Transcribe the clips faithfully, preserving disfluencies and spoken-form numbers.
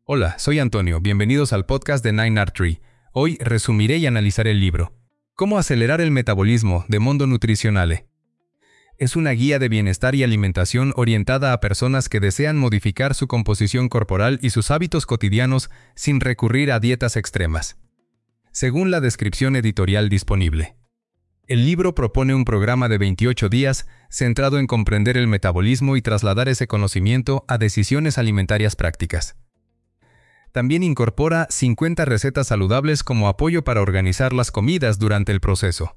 Hola, soy Antonio, bienvenidos al podcast de Nine Art Tree. Hoy resumiré y analizaré el libro Cómo acelerar el metabolismo de Mondo Nutrizionale. Es una guía de bienestar y alimentación orientada a personas que desean modificar su composición corporal y sus hábitos cotidianos sin recurrir a dietas extremas. Según la descripción editorial disponible, el libro propone un programa de veintiocho días centrado en comprender el metabolismo y trasladar ese conocimiento a decisiones alimentarias prácticas. También incorpora cincuenta recetas saludables como apoyo para organizar las comidas durante el proceso.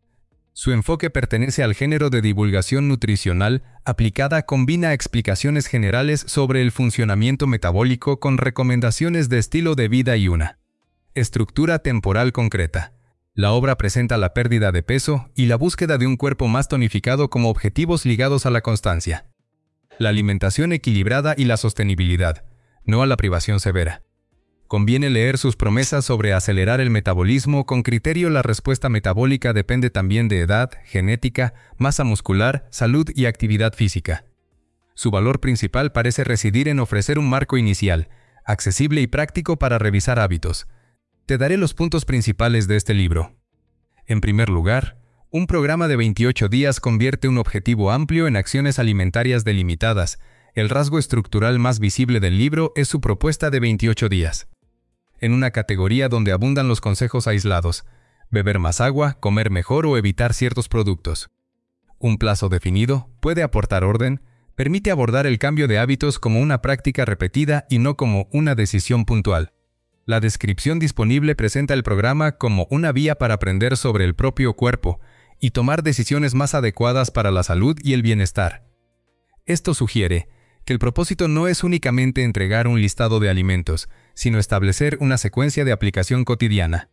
Su enfoque pertenece al género de divulgación nutricional aplicada, combina explicaciones generales sobre el funcionamiento metabólico con recomendaciones de estilo de vida y una estructura temporal concreta. La obra presenta la pérdida de peso y la búsqueda de un cuerpo más tonificado como objetivos ligados a la constancia, la alimentación equilibrada y la sostenibilidad, no a la privación severa. Conviene leer sus promesas sobre acelerar el metabolismo con criterio. La respuesta metabólica depende también de edad, genética, masa muscular, salud y actividad física. Su valor principal parece residir en ofrecer un marco inicial, accesible y práctico para revisar hábitos. Te daré los puntos principales de este libro. En primer lugar, un programa de veintiocho días convierte un objetivo amplio en acciones alimentarias delimitadas. El rasgo estructural más visible del libro es su propuesta de veintiocho días. En una categoría donde abundan los consejos aislados: beber más agua, comer mejor o evitar ciertos productos. Un plazo definido puede aportar orden, permite abordar el cambio de hábitos como una práctica repetida y no como una decisión puntual. La descripción disponible presenta el programa como una vía para aprender sobre el propio cuerpo y tomar decisiones más adecuadas para la salud y el bienestar. Esto sugiere que el propósito no es únicamente entregar un listado de alimentos, sino establecer una secuencia de aplicación cotidiana.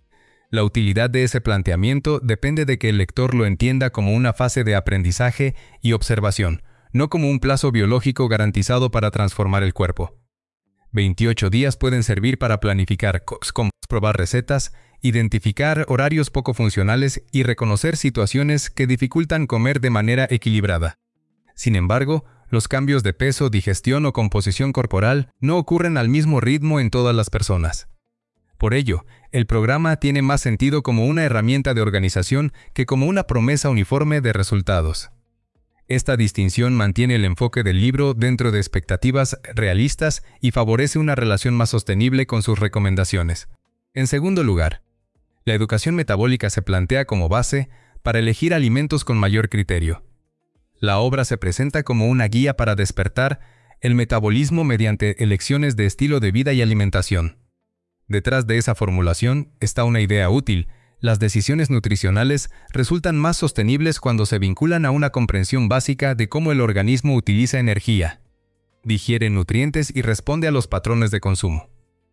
La utilidad de ese planteamiento depende de que el lector lo entienda como una fase de aprendizaje y observación, no como un plazo biológico garantizado para transformar el cuerpo. veintiocho días pueden servir para planificar cómo probar recetas, identificar horarios poco funcionales y reconocer situaciones que dificultan comer de manera equilibrada. Sin embargo, los cambios de peso, digestión o composición corporal no ocurren al mismo ritmo en todas las personas. Por ello, el programa tiene más sentido como una herramienta de organización que como una promesa uniforme de resultados. Esta distinción mantiene el enfoque del libro dentro de expectativas realistas y favorece una relación más sostenible con sus recomendaciones. En segundo lugar, la educación metabólica se plantea como base para elegir alimentos con mayor criterio. La obra se presenta como una guía para despertar el metabolismo mediante elecciones de estilo de vida y alimentación. Detrás de esa formulación está una idea útil: las decisiones nutricionales resultan más sostenibles cuando se vinculan a una comprensión básica de cómo el organismo utiliza energía, digiere nutrientes y responde a los patrones de consumo.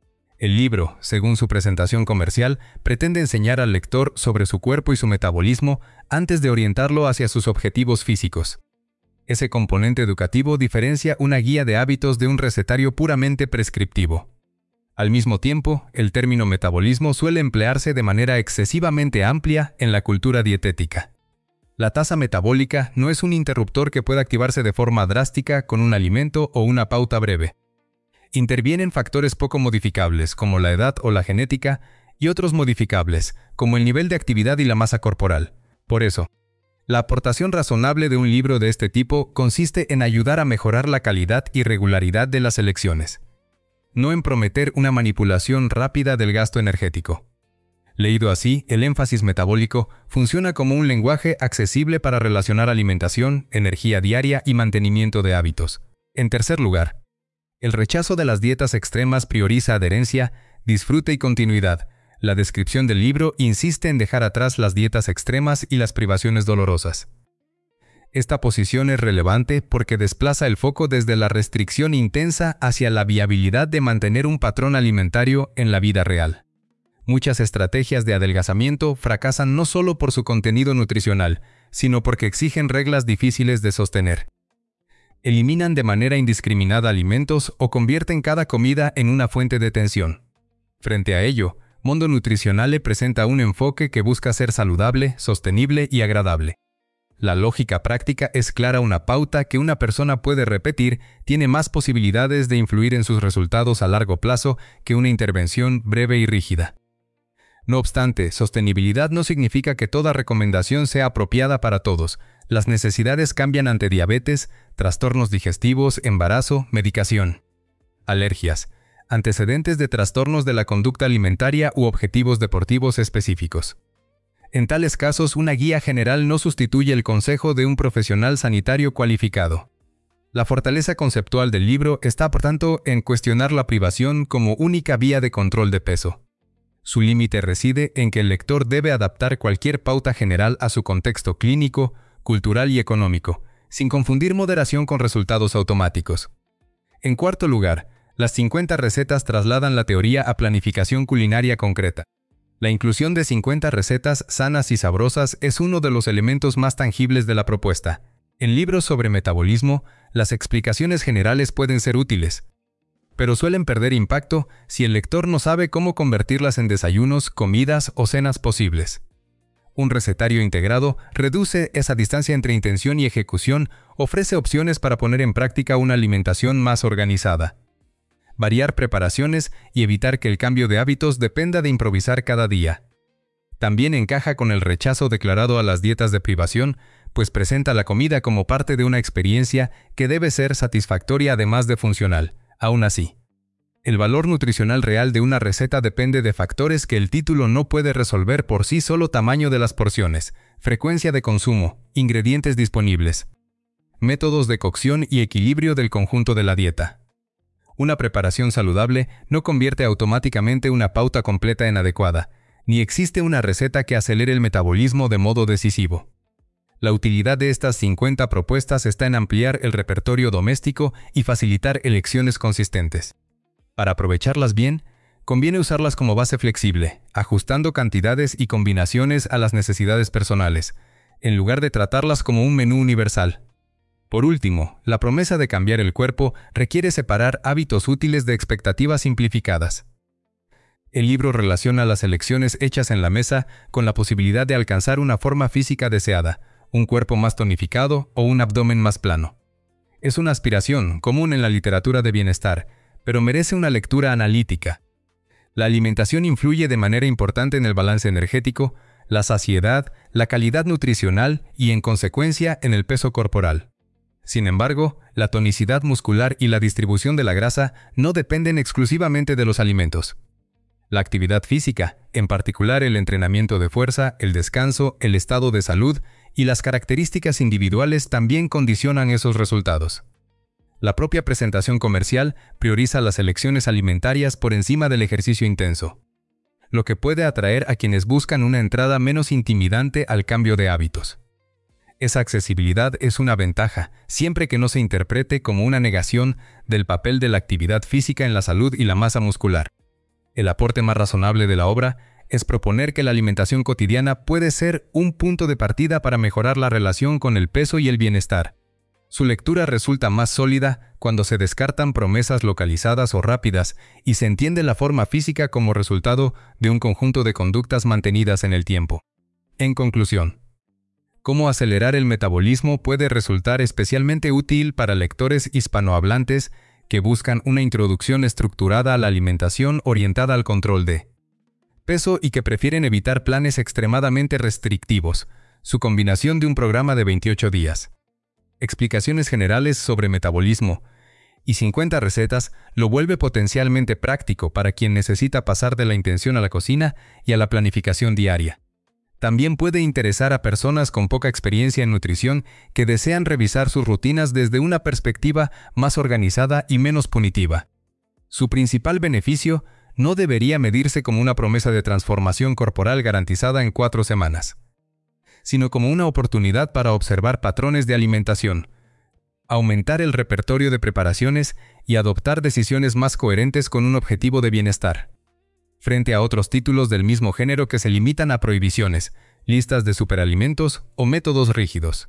El libro, según su presentación comercial, pretende enseñar al lector sobre su cuerpo y su metabolismo antes de orientarlo hacia sus objetivos físicos. Ese componente educativo diferencia una guía de hábitos de un recetario puramente prescriptivo. Al mismo tiempo, el término metabolismo suele emplearse de manera excesivamente amplia en la cultura dietética. La tasa metabólica no es un interruptor que pueda activarse de forma drástica con un alimento o una pauta breve. Intervienen factores poco modificables, como la edad o la genética, y otros modificables, como el nivel de actividad y la masa corporal. Por eso, la aportación razonable de un libro de este tipo consiste en ayudar a mejorar la calidad y regularidad de las elecciones, no en prometer una manipulación rápida del gasto energético. Leído así, el énfasis metabólico funciona como un lenguaje accesible para relacionar alimentación, energía diaria y mantenimiento de hábitos. En tercer lugar, el rechazo de las dietas extremas prioriza adherencia, disfrute y continuidad. La descripción del libro insiste en dejar atrás las dietas extremas y las privaciones dolorosas. Esta posición es relevante porque desplaza el foco desde la restricción intensa hacia la viabilidad de mantener un patrón alimentario en la vida real. Muchas estrategias de adelgazamiento fracasan no solo por su contenido nutricional, sino porque exigen reglas difíciles de sostener. Eliminan de manera indiscriminada alimentos o convierten cada comida en una fuente de tensión. Frente a ello, Mondo Nutrizionale presenta un enfoque que busca ser saludable, sostenible y agradable. La lógica práctica es clara: una pauta que una persona puede repetir tiene más posibilidades de influir en sus resultados a largo plazo que una intervención breve y rígida. No obstante, sostenibilidad no significa que toda recomendación sea apropiada para todos. Las necesidades cambian ante diabetes, trastornos digestivos, embarazo, medicación, alergias, antecedentes de trastornos de la conducta alimentaria u objetivos deportivos específicos. En tales casos, una guía general no sustituye el consejo de un profesional sanitario cualificado. La fortaleza conceptual del libro está, por tanto, en cuestionar la privación como única vía de control de peso. Su límite reside en que el lector debe adaptar cualquier pauta general a su contexto clínico, cultural y económico, sin confundir moderación con resultados automáticos. En cuarto lugar, las cincuenta recetas trasladan la teoría a planificación culinaria concreta. La inclusión de cincuenta recetas sanas y sabrosas es uno de los elementos más tangibles de la propuesta. En libros sobre metabolismo, las explicaciones generales pueden ser útiles, pero suelen perder impacto si el lector no sabe cómo convertirlas en desayunos, comidas o cenas posibles. Un recetario integrado reduce esa distancia entre intención y ejecución, ofrece opciones para poner en práctica una alimentación más organizada. Variar preparaciones y evitar que el cambio de hábitos dependa de improvisar cada día. También encaja con el rechazo declarado a las dietas de privación, pues presenta la comida como parte de una experiencia que debe ser satisfactoria además de funcional. Aún así, el valor nutricional real de una receta depende de factores que el título no puede resolver por sí solo: tamaño de las porciones, frecuencia de consumo, ingredientes disponibles, métodos de cocción y equilibrio del conjunto de la dieta. Una preparación saludable no convierte automáticamente una pauta completa en adecuada, ni existe una receta que acelere el metabolismo de modo decisivo. La utilidad de estas cincuenta propuestas está en ampliar el repertorio doméstico y facilitar elecciones consistentes. Para aprovecharlas bien, conviene usarlas como base flexible, ajustando cantidades y combinaciones a las necesidades personales, en lugar de tratarlas como un menú universal. Por último, la promesa de cambiar el cuerpo requiere separar hábitos útiles de expectativas simplificadas. El libro relaciona las elecciones hechas en la mesa con la posibilidad de alcanzar una forma física deseada, un cuerpo más tonificado o un abdomen más plano. Es una aspiración común en la literatura de bienestar, pero merece una lectura analítica. La alimentación influye de manera importante en el balance energético, la saciedad, la calidad nutricional y, en consecuencia, en el peso corporal. Sin embargo, la tonicidad muscular y la distribución de la grasa no dependen exclusivamente de los alimentos. La actividad física, en particular el entrenamiento de fuerza, el descanso, el estado de salud y las características individuales también condicionan esos resultados. La propia presentación comercial prioriza las elecciones alimentarias por encima del ejercicio intenso, lo que puede atraer a quienes buscan una entrada menos intimidante al cambio de hábitos. Esa accesibilidad es una ventaja, siempre que no se interprete como una negación del papel de la actividad física en la salud y la masa muscular. El aporte más razonable de la obra es proponer que la alimentación cotidiana puede ser un punto de partida para mejorar la relación con el peso y el bienestar. Su lectura resulta más sólida cuando se descartan promesas localizadas o rápidas y se entiende la forma física como resultado de un conjunto de conductas mantenidas en el tiempo. En conclusión, cómo acelerar el metabolismo puede resultar especialmente útil para lectores hispanohablantes que buscan una introducción estructurada a la alimentación orientada al control de peso y que prefieren evitar planes extremadamente restrictivos, su combinación de un programa de veintiocho días, explicaciones generales sobre metabolismo y cincuenta recetas lo vuelve potencialmente práctico para quien necesita pasar de la intención a la cocina y a la planificación diaria. También puede interesar a personas con poca experiencia en nutrición que desean revisar sus rutinas desde una perspectiva más organizada y menos punitiva. Su principal beneficio no debería medirse como una promesa de transformación corporal garantizada en cuatro semanas, sino como una oportunidad para observar patrones de alimentación, aumentar el repertorio de preparaciones y adoptar decisiones más coherentes con un objetivo de bienestar, frente a otros títulos del mismo género que se limitan a prohibiciones, listas de superalimentos o métodos rígidos.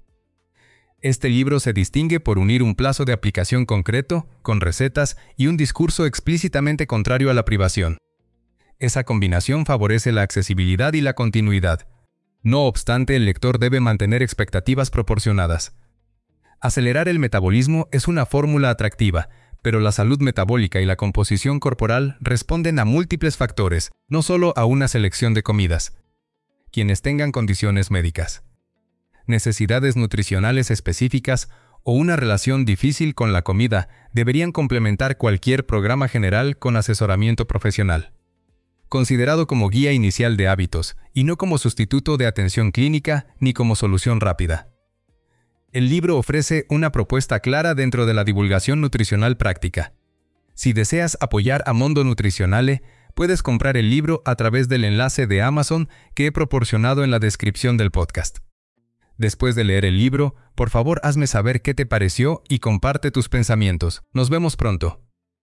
Este libro se distingue por unir un plazo de aplicación concreto, con recetas y un discurso explícitamente contrario a la privación. Esa combinación favorece la accesibilidad y la continuidad, No obstante, el lector debe mantener expectativas proporcionadas. Acelerar el metabolismo es una fórmula atractiva, pero la salud metabólica y la composición corporal responden a múltiples factores, no solo a una selección de comidas. Quienes tengan condiciones médicas, necesidades nutricionales específicas o una relación difícil con la comida deberían complementar cualquier programa general con asesoramiento profesional. Considerado como guía inicial de hábitos y no como sustituto de atención clínica ni como solución rápida. El libro ofrece una propuesta clara dentro de la divulgación nutricional práctica. Si deseas apoyar a Mondo Nutrizionale, puedes comprar el libro a través del enlace de Amazon que he proporcionado en la descripción del podcast. Después de leer el libro, por favor hazme saber qué te pareció y comparte tus pensamientos. Nos vemos pronto.